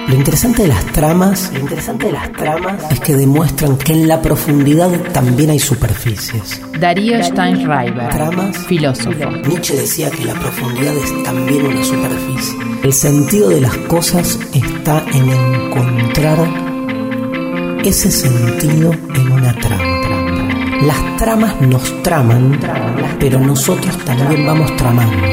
Lo interesante de las tramas es que demuestran que en la profundidad también hay superficies. Darío Steinschreiber, Tramas, filósofo. Nietzsche decía que la profundidad es también una superficie. El sentido de las cosas está en encontrar ese sentido en una trama. Las tramas nos traman, pero nosotros también vamos tramando.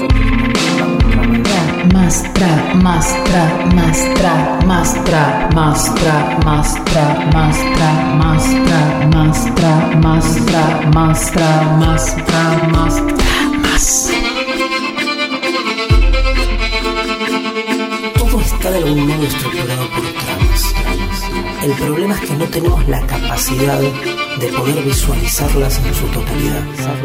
Todo está de algún modo estructurado por tramas. El problema es que no tenemos la capacidad de poder visualizarlas en su totalidad.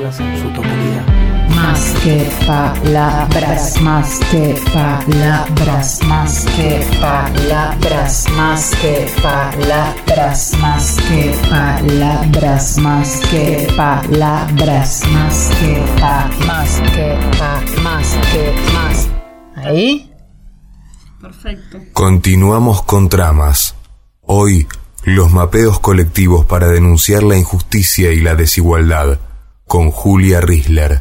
Más que palabras, más que palabras, más que palabras, más que palabras, más que palabras, más que palabras, más que más. ¿Ahí? Perfecto. Continuamos con tramas. Hoy, los mapeos colectivos para denunciar la injusticia y la desigualdad, con Julia Risler.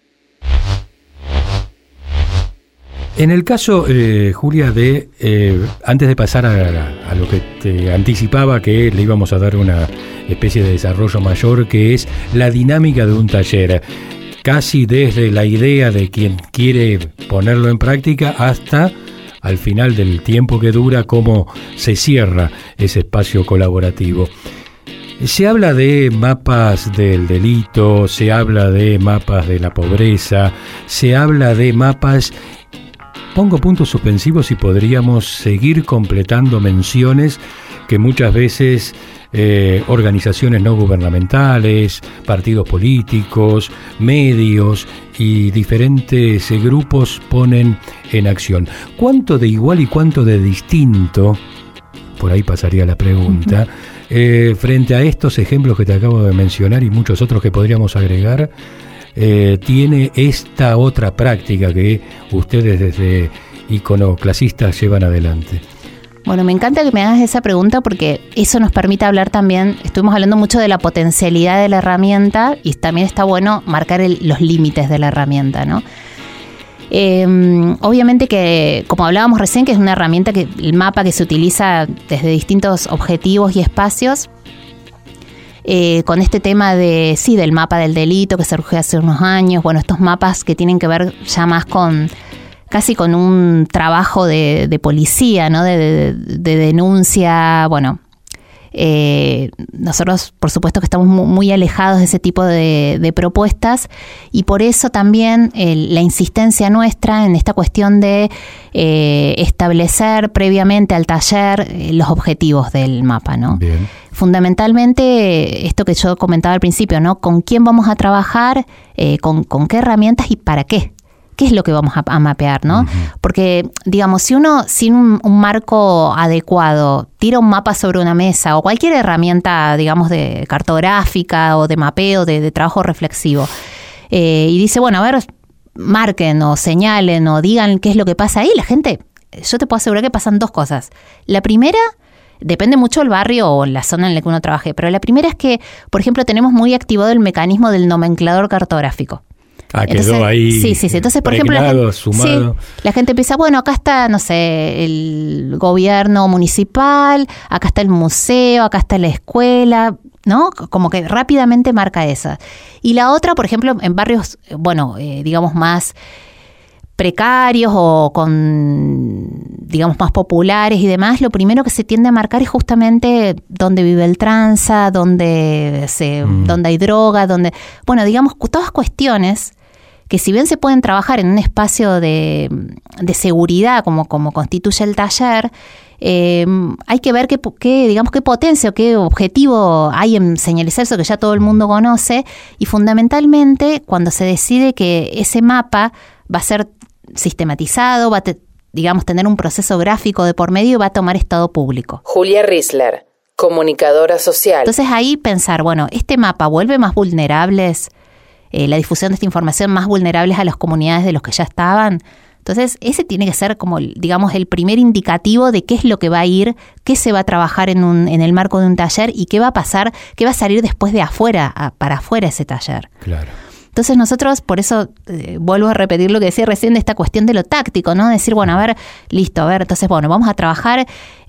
En el caso, Julia, de antes de pasar a lo que te anticipaba, que le íbamos a dar una especie de desarrollo mayor, que es la dinámica de un taller, casi desde la idea de quien quiere ponerlo en práctica hasta al final del tiempo que dura, cómo se cierra ese espacio colaborativo. Se habla de mapas del delito, se habla de mapas de la pobreza, se habla de mapas... Pongo puntos suspensivos y podríamos seguir completando menciones que muchas veces organizaciones no gubernamentales, partidos políticos, medios y diferentes grupos ponen en acción. ¿Cuánto de igual y cuánto de distinto, por ahí pasaría la pregunta, frente a estos ejemplos que te acabo de mencionar y muchos otros que podríamos agregar, tiene esta otra práctica que ustedes desde iconoclasistas llevan adelante? Bueno, me encanta que me hagas esa pregunta porque eso nos permite hablar también, estuvimos hablando mucho de la potencialidad de la herramienta y también está bueno marcar los límites de la herramienta, ¿no? Obviamente que, como hablábamos recién, que es una herramienta, que el mapa que se utiliza desde distintos objetivos y espacios, con este tema del mapa del delito que surgió hace unos años, bueno, estos mapas que tienen que ver ya más con casi con un trabajo de policía, ¿no? De denuncia, bueno. Nosotros, por supuesto, que estamos muy alejados de ese tipo de propuestas y por eso también la insistencia nuestra en esta cuestión de establecer previamente al taller los objetivos del mapa, ¿no? Bien. Fundamentalmente, esto que yo comentaba al principio, ¿no? ¿Con quién vamos a trabajar? ¿Con qué herramientas y para qué? ¿Qué es lo que vamos a mapear, no? Uh-huh. Porque, digamos, si uno sin un marco adecuado tira un mapa sobre una mesa o cualquier herramienta, digamos, de cartográfica o de mapeo, de trabajo reflexivo, y dice, bueno, a ver, marquen o señalen o digan qué es lo que pasa ahí, la gente, yo te puedo asegurar que pasan dos cosas. La primera, depende mucho del barrio o la zona en la que uno trabaje, pero la primera es que, por ejemplo, tenemos muy activado el mecanismo del nomenclador cartográfico. Quedó ahí. Sí. Entonces, por ejemplo, sumado. La gente piensa, bueno, acá está, no sé, el gobierno municipal, acá está el museo, acá está la escuela, ¿no? Como que rápidamente marca esa. Y la otra, por ejemplo, en barrios, bueno, digamos más precarios o con, digamos, más populares y demás, lo primero que se tiende a marcar es justamente dónde vive el tranza, dónde hay droga, bueno, digamos, todas cuestiones que si bien se pueden trabajar en un espacio de seguridad como constituye el taller, hay que ver qué potencia o qué objetivo hay en señalizar eso que ya todo el mundo conoce, y fundamentalmente cuando se decide que ese mapa va a ser sistematizado, va a digamos tener un proceso gráfico de por medio y va a tomar estado público. Julia Risler, comunicadora social. Entonces ahí pensar, bueno, este mapa vuelve más vulnerables, la difusión de esta información más vulnerables a las comunidades de los que ya estaban. Entonces, ese tiene que ser como, digamos, el primer indicativo de qué es lo que va a ir, qué se va a trabajar en el marco de un taller y qué va a pasar, qué va a salir después de afuera, para afuera ese taller. Claro. Entonces nosotros, por eso vuelvo a repetir lo que decía recién de esta cuestión de lo táctico, ¿no? Decir, bueno, a ver, listo, a ver, entonces, bueno, vamos a trabajar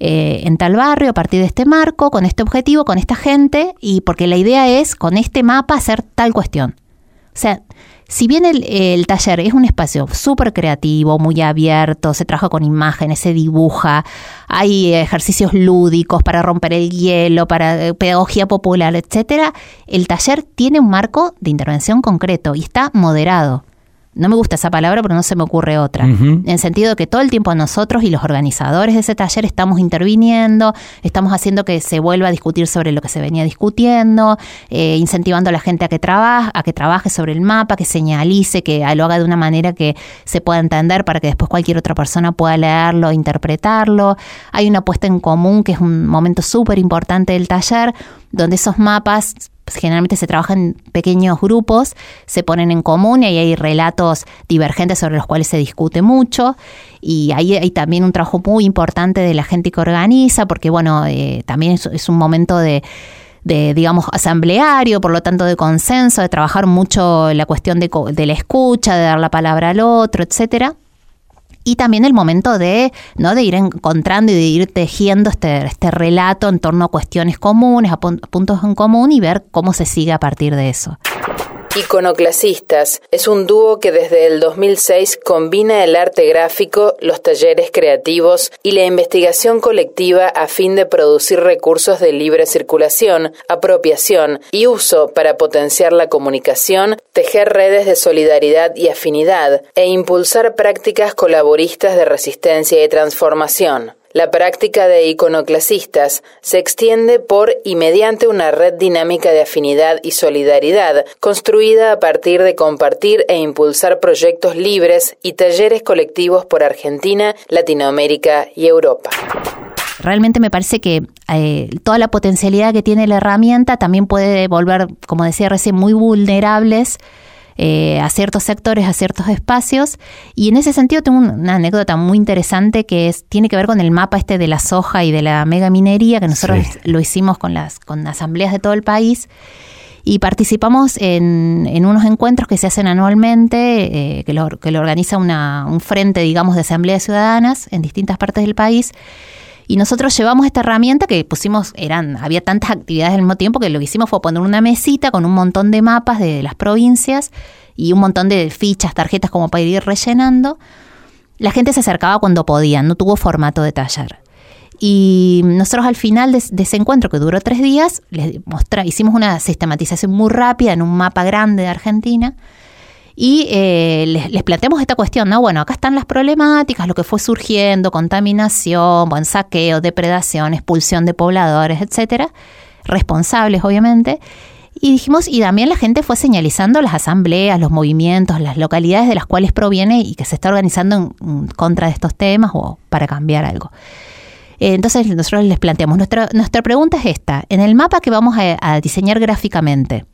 en tal barrio a partir de este marco, con este objetivo, con esta gente, y porque la idea es, con este mapa, hacer tal cuestión. O sea, si bien el taller es un espacio súper creativo, muy abierto, se trabaja con imágenes, se dibuja, hay ejercicios lúdicos para romper el hielo, para pedagogía popular, etcétera, el taller tiene un marco de intervención concreto y está moderado. No me gusta esa palabra, pero no se me ocurre otra. En el sentido de que todo el tiempo nosotros y los organizadores de ese taller estamos interviniendo, estamos haciendo que se vuelva a discutir sobre lo que se venía discutiendo, incentivando a la gente a que trabaje sobre el mapa, que señalice, que lo haga de una manera que se pueda entender para que después cualquier otra persona pueda leerlo e interpretarlo. Hay una puesta en común que es un momento súper importante del taller, donde esos mapas generalmente se trabajan en pequeños grupos, se ponen en común y ahí hay relatos divergentes sobre los cuales se discute mucho, y ahí hay también un trabajo muy importante de la gente que organiza, porque bueno, también es un momento de digamos, asambleario, por lo tanto de consenso, de trabajar mucho la cuestión de la escucha, de dar la palabra al otro, etcétera. Y también el momento de ir encontrando y de ir tejiendo este relato en torno a cuestiones comunes, a puntos en común, y ver cómo se sigue a partir de eso. Iconoclasistas es un dúo que desde el 2006 combina el arte gráfico, los talleres creativos y la investigación colectiva a fin de producir recursos de libre circulación, apropiación y uso para potenciar la comunicación, tejer redes de solidaridad y afinidad e impulsar prácticas colaboristas de resistencia y transformación. La práctica de iconoclasistas se extiende por y mediante una red dinámica de afinidad y solidaridad construida a partir de compartir e impulsar proyectos libres y talleres colectivos por Argentina, Latinoamérica y Europa. Realmente me parece que toda la potencialidad que tiene la herramienta también puede volver, como decía recién, muy vulnerables a ciertos sectores, a ciertos espacios, y en ese sentido tengo una anécdota muy interesante que tiene que ver con el mapa de la soja y de la mega minería, que nosotros lo hicimos con asambleas de todo el país, y participamos en unos encuentros que se hacen anualmente, que lo organiza un frente, digamos, de asambleas ciudadanas en distintas partes del país. Y nosotros llevamos esta herramienta que pusimos, había tantas actividades al mismo tiempo que lo que hicimos fue poner una mesita con un montón de mapas de las provincias y un montón de fichas, tarjetas como para ir rellenando. La gente se acercaba cuando podía, no tuvo formato de taller. Y nosotros al final de ese encuentro, que duró 3 días, hicimos una sistematización muy rápida en un mapa grande de Argentina. Y les planteamos esta cuestión, ¿no? Bueno, acá están las problemáticas, lo que fue surgiendo, contaminación, saqueo, depredación, expulsión de pobladores, etcétera, responsables, obviamente. Y dijimos, y también la gente fue señalizando las asambleas, los movimientos, las localidades de las cuales proviene y que se está organizando en contra de estos temas o para cambiar algo. Entonces nosotros les planteamos, nuestra pregunta es esta: en el mapa que vamos a diseñar gráficamente,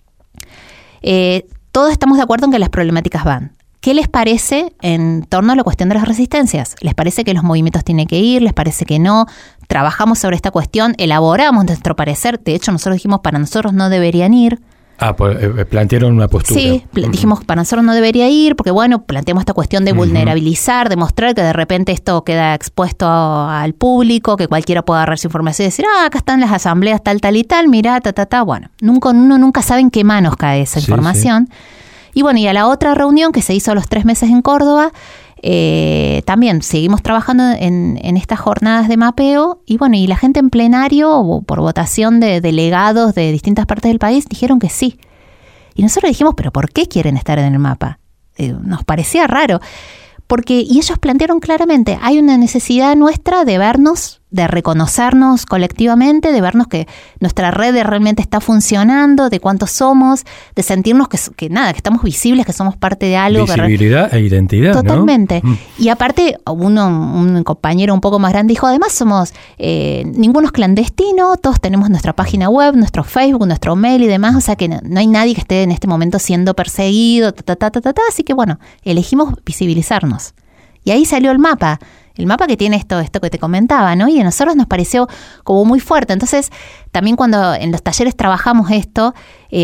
todos estamos de acuerdo en que las problemáticas van. ¿Qué les parece en torno a la cuestión de las resistencias? ¿Les parece que los movimientos tienen que ir? ¿Les parece que no? Trabajamos sobre esta cuestión, elaboramos nuestro parecer. De hecho, nosotros dijimos, para nosotros no deberían ir. Pues plantearon una postura. Sí, dijimos, para nosotros no debería ir, porque bueno, planteamos esta cuestión de vulnerabilizar, de mostrar que de repente esto queda expuesto al público, que cualquiera pueda agarrar su información y decir, acá están las asambleas tal y tal, mirá, Bueno, uno nunca sabe en qué manos cae esa información. Sí. Y bueno, y a la otra reunión que se hizo a los 3 meses en Córdoba, también seguimos trabajando en estas jornadas de mapeo, y bueno, y la gente en plenario, por votación de delegados de distintas partes del país, dijeron que sí. Y nosotros dijimos, ¿pero por qué quieren estar en el mapa? Nos parecía raro. Y ellos plantearon claramente, hay una necesidad nuestra de vernos, de reconocernos colectivamente, de vernos que nuestra red realmente está funcionando, de cuántos somos, de sentirnos que estamos visibles, que somos parte de algo. Visibilidad e identidad, totalmente. ¿No? Y aparte, un compañero un poco más grande dijo, además somos, ninguno es clandestino, todos tenemos nuestra página web, nuestro Facebook, nuestro mail y demás, o sea que no hay nadie que esté en este momento siendo perseguido, así que bueno, elegimos visibilizarnos. Y ahí salió el mapa que tiene esto que te comentaba, ¿no? Y a nosotros nos pareció como muy fuerte. Entonces, también cuando en los talleres trabajamos esto,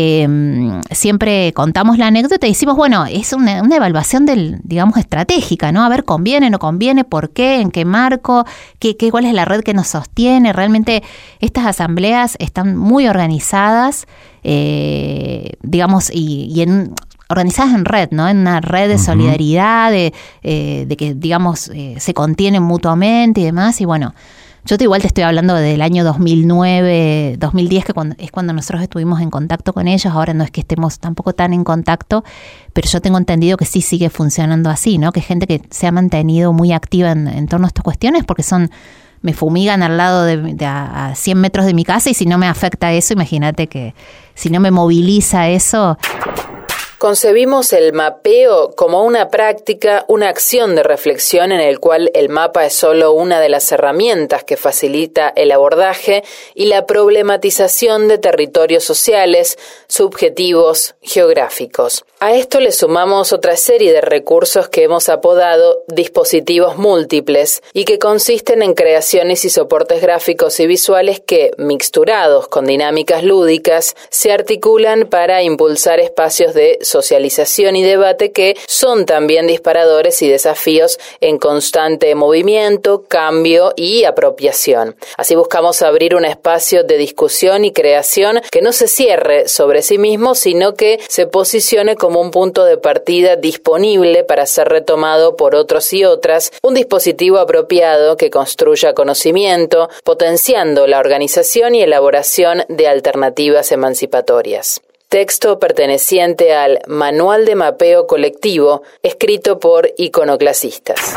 siempre contamos la anécdota y decimos, bueno, es una evaluación digamos, estratégica, ¿no? A ver, conviene, no conviene, por qué, en qué marco, cuál es la red que nos sostiene. Realmente estas asambleas están muy organizadas, digamos, y organizadas en red, ¿no? En una red de solidaridad, de que, digamos, se contienen mutuamente y demás. Y bueno, yo igual te estoy hablando del año 2009, 2010, que es cuando nosotros estuvimos en contacto con ellos. Ahora no es que estemos tampoco tan en contacto, pero yo tengo entendido que sí sigue funcionando así, ¿no? Que hay gente que se ha mantenido muy activa en torno a estas cuestiones, porque me fumigan al lado a 100 metros de mi casa, y si no me afecta eso, imagínate que si no me moviliza eso. Concebimos el mapeo como una práctica, una acción de reflexión en el cual el mapa es solo una de las herramientas que facilita el abordaje y la problematización de territorios sociales, subjetivos, geográficos. A esto le sumamos otra serie de recursos que hemos apodado dispositivos múltiples y que consisten en creaciones y soportes gráficos y visuales que, mixturados con dinámicas lúdicas, se articulan para impulsar espacios de socialización y debate que son también disparadores y desafíos en constante movimiento, cambio y apropiación. Así buscamos abrir un espacio de discusión y creación que no se cierre sobre sí mismo, sino que se posicione como un punto de partida disponible para ser retomado por otros y otras, un dispositivo apropiado que construya conocimiento, potenciando la organización y elaboración de alternativas emancipatorias. Texto perteneciente al Manual de Mapeo Colectivo, escrito por iconoclasistas.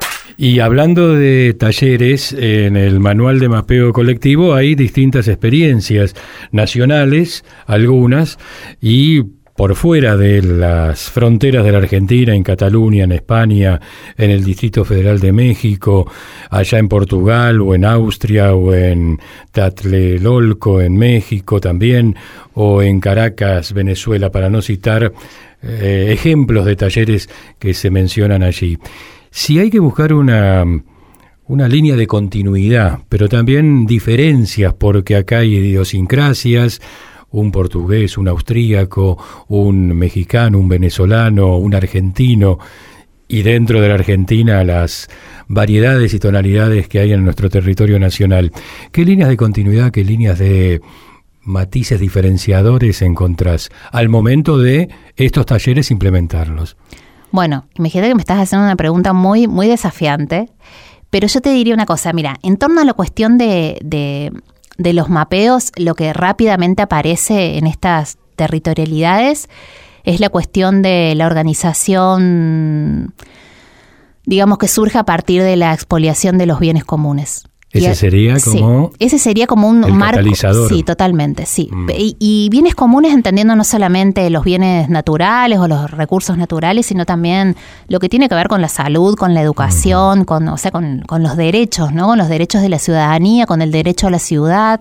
Y hablando de talleres, en el Manual de Mapeo Colectivo hay distintas experiencias nacionales, algunas, y por fuera de las fronteras de la Argentina, en Cataluña, en España, en el Distrito Federal de México, allá en Portugal o en Austria o en Tlatelolco en México también, o en Caracas, Venezuela, para no citar ejemplos de talleres que se mencionan allí. Si hay que buscar una línea de continuidad, pero también diferencias, porque acá hay idiosincrasias, un portugués, un austríaco, un mexicano, un venezolano, un argentino, y dentro de la Argentina las variedades y tonalidades que hay en nuestro territorio nacional. ¿Qué líneas de continuidad, qué líneas de matices diferenciadores encontrás al momento de estos talleres implementarlos? Bueno, imagínate que me estás haciendo una pregunta muy, muy desafiante, pero yo te diría una cosa. Mira, en torno a la cuestión de los mapeos, lo que rápidamente aparece en estas territorialidades es la cuestión de la organización, digamos, que surge a partir de la expoliación de los bienes comunes. Ese sería como... Sí, ese sería como un marco. Catalizador. Sí, totalmente, sí. Y bienes comunes entendiendo no solamente los bienes naturales o los recursos naturales, sino también lo que tiene que ver con la salud, con la educación, con los derechos, ¿no? Con los derechos de la ciudadanía, con el derecho a la ciudad.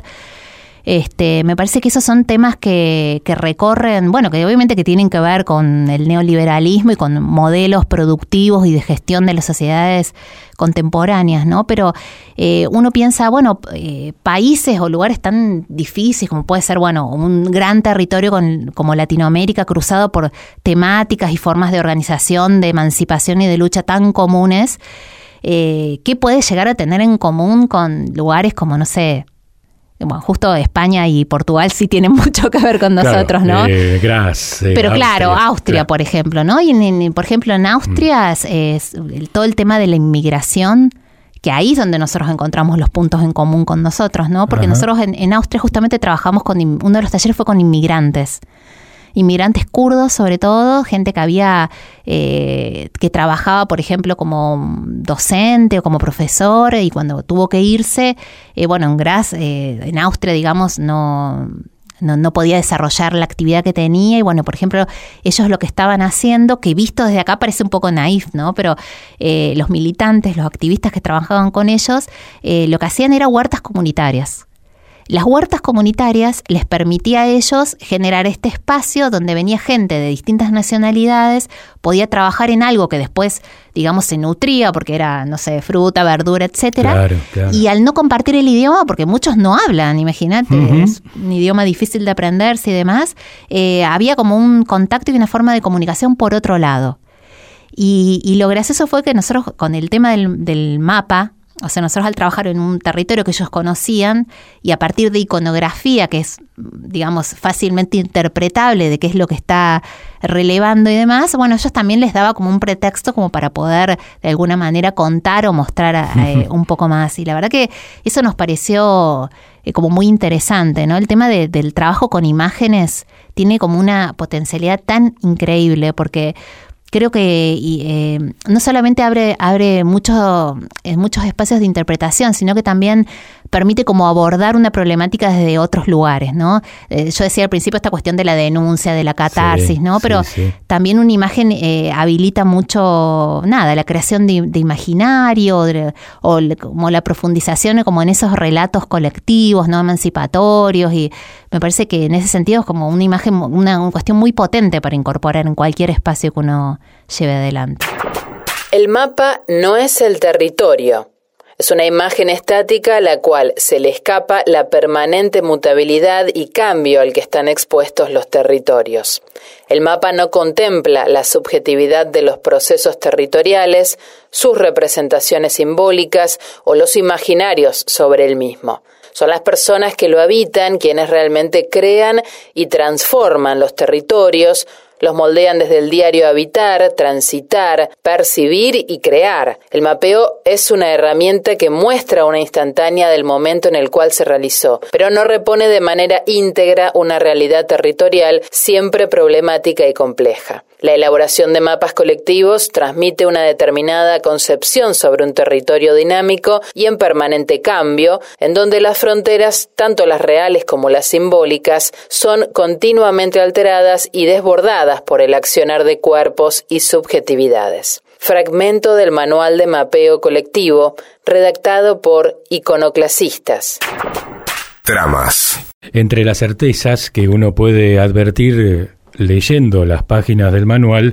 Me parece que esos son temas que recorren, bueno, que obviamente que tienen que ver con el neoliberalismo y con modelos productivos y de gestión de las sociedades contemporáneas, ¿no? Pero uno piensa, bueno, países o lugares tan difíciles como puede ser, bueno, un gran territorio como Latinoamérica, cruzado por temáticas y formas de organización, de emancipación y de lucha tan comunes, ¿qué puede llegar a tener en común con lugares como, no sé, bueno, justo España y Portugal sí tienen mucho que ver con nosotros, claro, ¿no? Pero claro, Austria, por ejemplo, ¿no? Y por ejemplo, en Austria es todo el tema de la inmigración, que ahí es donde nosotros encontramos los puntos en común con nosotros, ¿no? Porque nosotros en Austria justamente trabajamos uno de los talleres fue con inmigrantes kurdos, sobre todo, gente que había que trabajaba, por ejemplo, como docente o como profesor, y cuando tuvo que irse, bueno, en Graz, en Austria, digamos, no podía desarrollar la actividad que tenía, y bueno, por ejemplo, ellos lo que estaban haciendo, que visto desde acá parece un poco naif, ¿no? Pero los militantes, los activistas que trabajaban con ellos, lo que hacían era huertas comunitarias. Las huertas comunitarias les permitía a ellos generar este espacio donde venía gente de distintas nacionalidades, podía trabajar en algo que después, digamos, se nutría porque era, no sé, fruta, verdura, etcétera. Claro. Y al no compartir el idioma, porque muchos no hablan, imagínate, es un idioma difícil de aprenderse y demás, había como un contacto y una forma de comunicación por otro lado. Y lo gracioso fue que nosotros, con el tema del mapa, o sea, nosotros al trabajar en un territorio que ellos conocían y a partir de iconografía, que es, digamos, fácilmente interpretable de qué es lo que está relevando y demás, bueno, ellos también les daba como un pretexto como para poder de alguna manera contar o mostrar un poco más. Y la verdad que eso nos pareció como muy interesante, ¿no? El tema del trabajo con imágenes tiene como una potencialidad tan increíble porque creo que no solamente abre muchos espacios de interpretación, sino que también permite como abordar una problemática desde otros lugares, ¿no? Yo decía al principio esta cuestión de la denuncia, de la catarsis, ¿no? Pero también una imagen habilita mucho, la creación de imaginario, o como la profundización como en esos relatos colectivos, ¿no? Emancipatorios, y me parece que en ese sentido es como una imagen, una cuestión muy potente para incorporar en cualquier espacio que uno lleve adelante. El mapa no es el territorio. Es una imagen estática a la cual se le escapa la permanente mutabilidad y cambio al que están expuestos los territorios. El mapa no contempla la subjetividad de los procesos territoriales, sus representaciones simbólicas o los imaginarios sobre el mismo. Son las personas que lo habitan quienes realmente crean y transforman los territorios, los moldean desde el diario habitar, transitar, percibir y crear. El mapeo es una herramienta que muestra una instantánea del momento en el cual se realizó, pero no repone de manera íntegra una realidad territorial siempre problemática y compleja. La elaboración de mapas colectivos transmite una determinada concepción sobre un territorio dinámico y en permanente cambio, en donde las fronteras, tanto las reales como las simbólicas, son continuamente alteradas y desbordadas por el accionar de cuerpos y subjetividades. Fragmento del Manual de Mapeo Colectivo, redactado por iconoclasistas. Tramas. Entre las certezas que uno puede advertir leyendo las páginas del manual,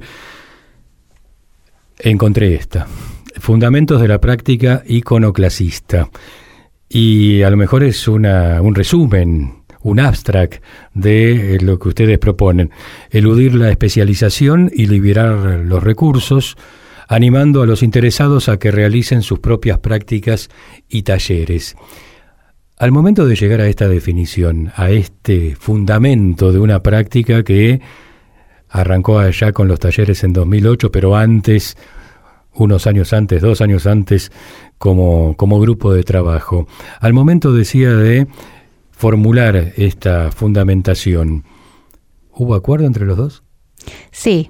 encontré esta: Fundamentos de la práctica iconoclasista. Y a lo mejor es un resumen, un abstract de lo que ustedes proponen: eludir la especialización y liberar los recursos, animando a los interesados a que realicen sus propias prácticas y talleres. Al momento de llegar a esta definición, a este fundamento de una práctica que arrancó allá con los talleres en 2008, pero antes, unos años antes, 2 años antes, como grupo de trabajo. Al momento, decía, de formular esta fundamentación, ¿hubo acuerdo entre los dos? Sí.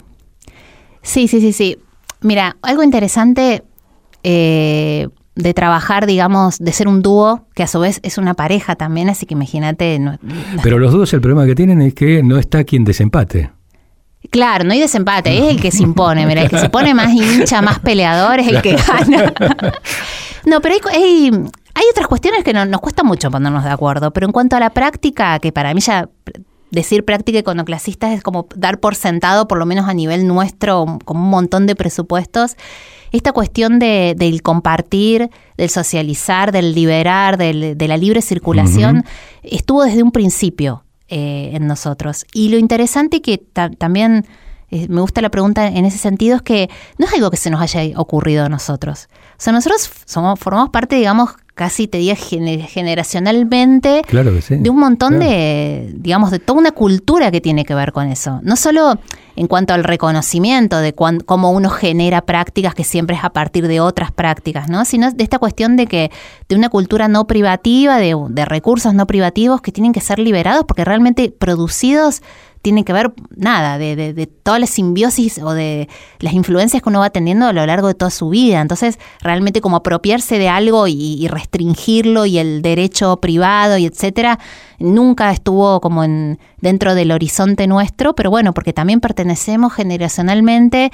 Mira, algo interesante de trabajar, digamos, de ser un dúo, que a su vez es una pareja también, así que imagínate. Pero los dúos, el problema que tienen es que no está quien desempate. Claro, no hay desempate, es el que se impone. Mira, el que se pone más hincha, más peleador es el que gana. No, pero hay otras cuestiones que nos cuesta mucho ponernos de acuerdo. Pero en cuanto a la práctica, que para mí ya decir práctica iconoclasista es como dar por sentado, por lo menos a nivel nuestro, como un montón de presupuestos. Esta cuestión del compartir, del socializar, del liberar, de la libre circulación, estuvo desde un principio en nosotros. Y lo interesante que también me gusta la pregunta en ese sentido es que no es algo que se nos haya ocurrido a nosotros. O sea, nosotros formamos parte, digamos, casi te diría generacionalmente, claro que sí, de un montón de, digamos, de toda una cultura que tiene que ver con eso. No solo en cuanto al reconocimiento de cómo uno genera prácticas, que siempre es a partir de otras prácticas, ¿no? Sino de esta cuestión de una cultura no privativa, de recursos no privativos que tienen que ser liberados, porque realmente producidos tiene que ver, nada, de toda la simbiosis o de las influencias que uno va teniendo a lo largo de toda su vida. Entonces, realmente como apropiarse de algo y restringirlo y el derecho privado y etcétera, nunca estuvo como dentro del horizonte nuestro, pero bueno, porque también pertenecemos generacionalmente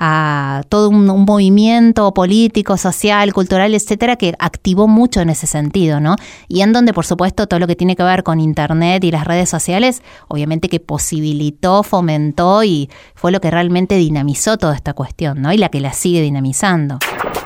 a todo un movimiento político, social, cultural, etcétera, que activó mucho en ese sentido, ¿no? Y en donde, por supuesto, todo lo que tiene que ver con Internet y las redes sociales, obviamente que posibilitó, fomentó y fue lo que realmente dinamizó toda esta cuestión, ¿no? Y la que la sigue dinamizando.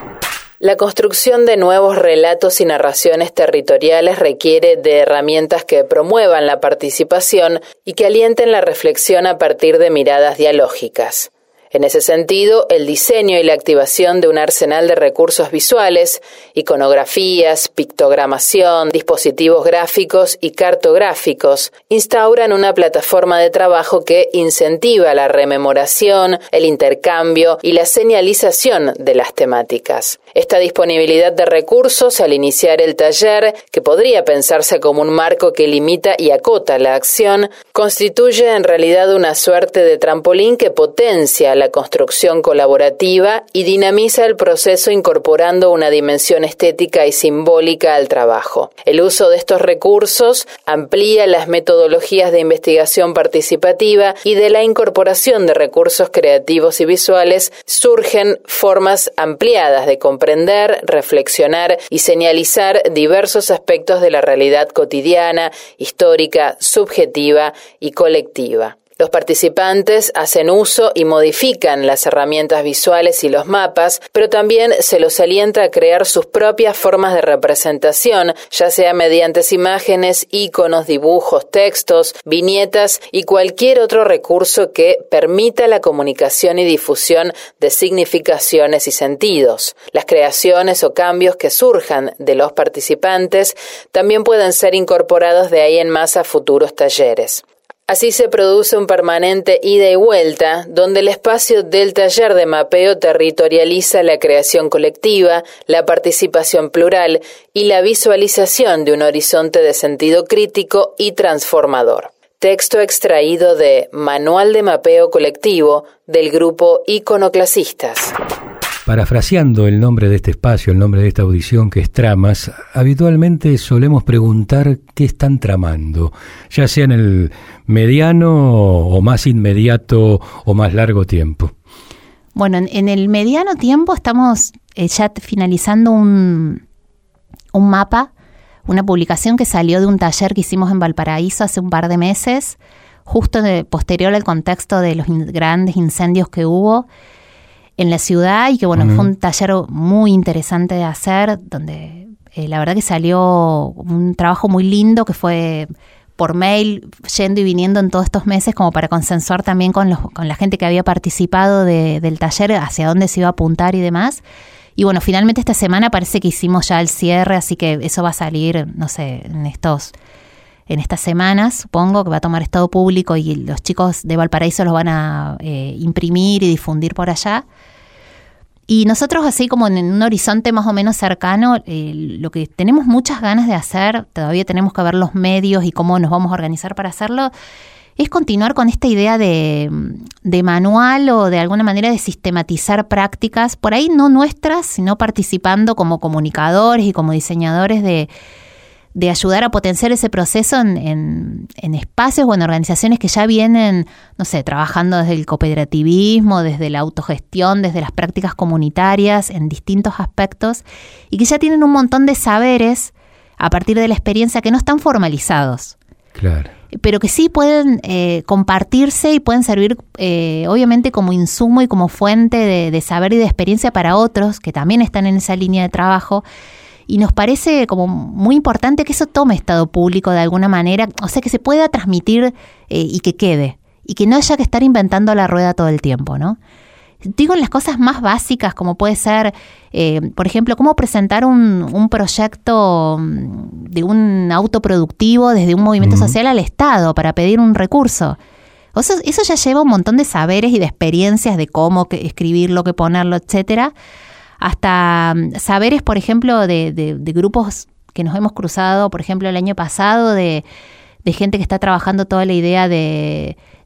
La construcción de nuevos relatos y narraciones territoriales requiere de herramientas que promuevan la participación y que alienten la reflexión a partir de miradas dialógicas. En ese sentido, el diseño y la activación de un arsenal de recursos visuales, iconografías, pictogramación, dispositivos gráficos y cartográficos, instauran una plataforma de trabajo que incentiva la rememoración, el intercambio y la señalización de las temáticas. Esta disponibilidad de recursos al iniciar el taller, que podría pensarse como un marco que limita y acota la acción, constituye en realidad una suerte de trampolín que potencia la construcción colaborativa y dinamiza el proceso incorporando una dimensión estética y simbólica al trabajo. El uso de estos recursos amplía las metodologías de investigación participativa y de la incorporación de recursos creativos y visuales surgen formas ampliadas de comprender, reflexionar y señalizar diversos aspectos de la realidad cotidiana, histórica, subjetiva y colectiva. Los participantes hacen uso y modifican las herramientas visuales y los mapas, pero también se los alienta a crear sus propias formas de representación, ya sea mediante imágenes, iconos, dibujos, textos, viñetas y cualquier otro recurso que permita la comunicación y difusión de significaciones y sentidos. Las creaciones o cambios que surjan de los participantes también pueden ser incorporados de ahí en más a futuros talleres. Así se produce un permanente ida y vuelta, donde el espacio del taller de mapeo territorializa la creación colectiva, la participación plural y la visualización de un horizonte de sentido crítico y transformador. Texto extraído de Manual de Mapeo Colectivo del grupo Iconoclasistas. Parafraseando el nombre de este espacio, el nombre de esta audición que es Tramas, habitualmente solemos preguntar qué están tramando, ya sea en el mediano o más inmediato o más largo tiempo. Bueno, en el mediano tiempo estamos ya finalizando un mapa, una publicación que salió de un taller que hicimos en Valparaíso hace un par de meses, justo posterior al contexto de los grandes incendios que hubo en la ciudad y que bueno, fue un taller muy interesante de hacer, donde la verdad que salió un trabajo muy lindo que fue por mail, yendo y viniendo en todos estos meses como para consensuar también con la gente que había participado del taller hacia dónde se iba a apuntar y demás. Y bueno, finalmente esta semana parece que hicimos ya el cierre, así que eso va a salir, no sé, en estas semanas, supongo que va a tomar estado público y los chicos de Valparaíso los van a imprimir y difundir por allá. Y nosotros, así como en un horizonte más o menos cercano, lo que tenemos muchas ganas de hacer, todavía tenemos que ver los medios y cómo nos vamos a organizar para hacerlo, es continuar con esta idea de manual o de alguna manera de sistematizar prácticas, por ahí no nuestras, sino participando como comunicadores y como diseñadores de ayudar a potenciar ese proceso en espacios o en organizaciones que ya vienen, no sé, trabajando desde el cooperativismo, desde la autogestión, desde las prácticas comunitarias en distintos aspectos y que ya tienen un montón de saberes a partir de la experiencia que no están formalizados. Claro. Pero que sí pueden compartirse y pueden servir obviamente como insumo y como fuente de saber y de experiencia para otros que también están en esa línea de trabajo. Y nos parece como muy importante que eso tome estado público de alguna manera, o sea, que se pueda transmitir y que quede, y que no haya que estar inventando la rueda todo el tiempo, ¿no? Digo en las cosas más básicas, como puede ser, por ejemplo, cómo presentar un proyecto de un auto productivo desde un movimiento social al Estado para pedir un recurso. Eso ya lleva un montón de saberes y de experiencias de cómo escribirlo, qué ponerlo, etcétera. Hasta saberes, por ejemplo, de grupos que nos hemos cruzado, por ejemplo, el año pasado, de gente que está trabajando toda la idea de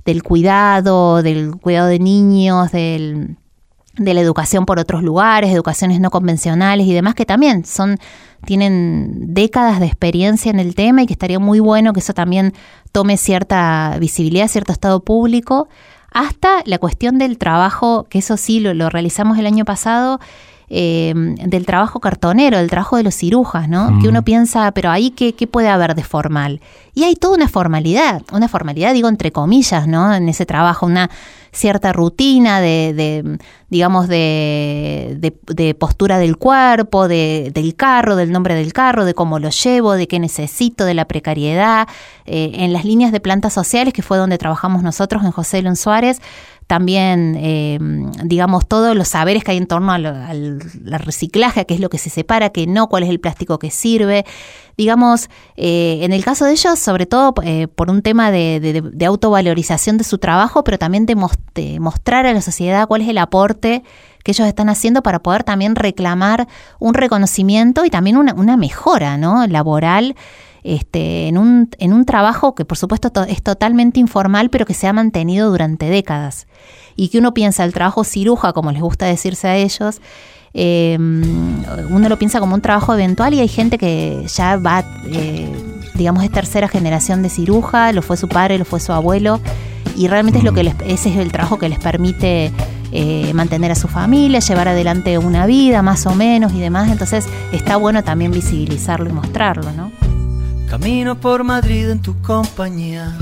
cuidado de niños, de la educación por otros lugares, educaciones no convencionales y demás, que también tienen décadas de experiencia en el tema y que estaría muy bueno que eso también tome cierta visibilidad, cierto estado público, hasta la cuestión del trabajo, que eso sí lo realizamos el año pasado, del trabajo cartonero, del trabajo de los cirujas, ¿no? Que uno piensa, pero ahí ¿qué puede haber de formal? Y hay toda una formalidad digo entre comillas, ¿no? En ese trabajo, una cierta rutina digamos, de postura del cuerpo, del carro, del nombre del carro, de cómo lo llevo, de qué necesito, de la precariedad. En las líneas de plantas sociales, que fue donde trabajamos nosotros en José León Suárez, también, digamos, todos los saberes que hay en torno al reciclaje, qué es lo que se separa, qué no, cuál es el plástico que sirve. Digamos, en el caso de ellos, sobre todo por un tema de autovalorización de su trabajo, pero también de mostrar a la sociedad cuál es el aporte que ellos están haciendo para poder también reclamar un reconocimiento y también una mejora, ¿no?, laboral, en un trabajo que por supuesto es totalmente informal, pero que se ha mantenido durante décadas. Y que uno piensa el trabajo ciruja, como les gusta decirse a ellos, uno lo piensa como un trabajo eventual, y hay gente que ya va, digamos, es tercera generación de ciruja, lo fue su padre, lo fue su abuelo, y realmente ese es el trabajo que les permite mantener a su familia, llevar adelante una vida más o menos y demás. Entonces está bueno también visibilizarlo y mostrarlo, ¿no? Camino por Madrid en tu compañía,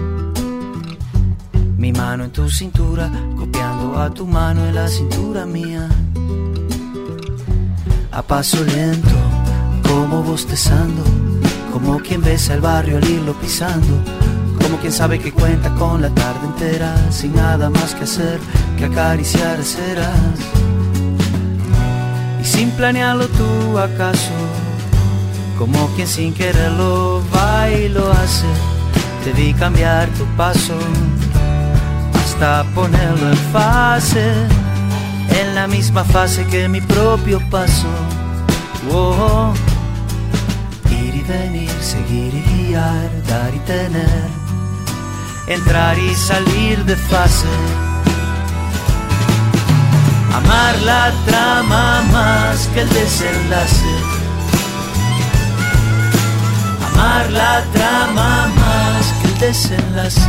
mi mano en tu cintura, copiando a tu mano en la cintura mía. A paso lento, como bostezando, como quien besa el barrio al irlo pisando, como quien sabe que cuenta con la tarde entera, sin nada más que hacer que acariciar aceras. Y sin planearlo tú acaso, como quien sin quererlo va y lo hace, te vi cambiar tu paso hasta ponerlo en fase, en la misma fase que mi propio paso. Oh, ir y venir, seguir y guiar, dar y tener, entrar y salir de fase. Amar la trama más que el desenlace. Amar la trama más que el desenlace.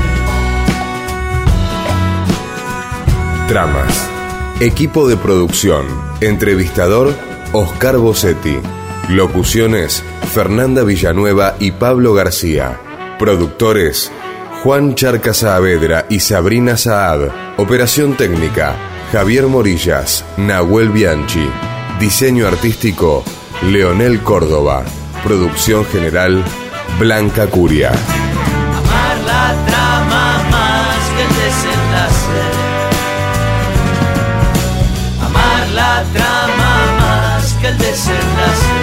Tramas. Equipo de producción. Entrevistador, Oscar Bossetti. Locuciones, Fernanda Villanueva y Pablo García. Productores, Juan Charca Saavedra y Sabrina Saad. Operación técnica, Javier Morillas, Nahuel Bianchi. Diseño artístico, Leonel Córdoba. Producción general, Blanca Curia. Amar la trama más que el desenlace. Amar la trama más que el desenlace.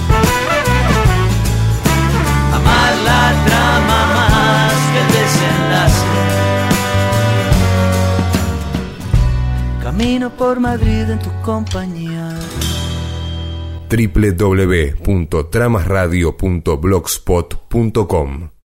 Amar la trama más que el desenlace. Camino por Madrid en tu compañía. www.tramasradio.blogspot.com